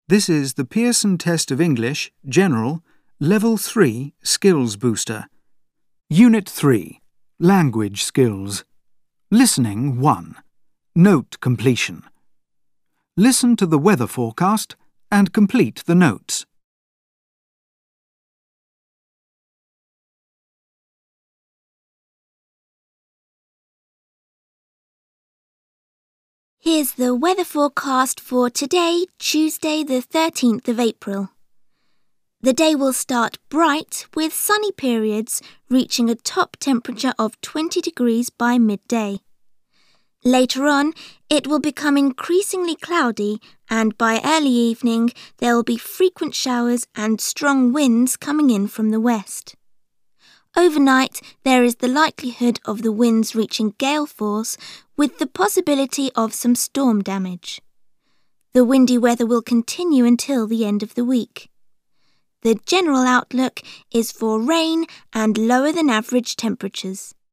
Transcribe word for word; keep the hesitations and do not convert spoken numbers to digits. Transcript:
This is the Pearson Test of English, General, Level three Skills Booster. Unit three, Language Skills. Listening one. Note completion. Listen to the weather forecast and complete the notes. Here's the weather forecast for today, Tuesday the thirteenth of April. The day will start bright with sunny periods reaching a top temperature of twenty degrees by midday. Later on, it will become increasingly cloudy and by early evening there will be frequent showers and strong winds coming in from the west. Overnight, there is the likelihood of the winds reaching gale force with the possibility of some storm damage. The windy weather will continue until the end of the week. The general outlook is for rain and lower than average temperatures.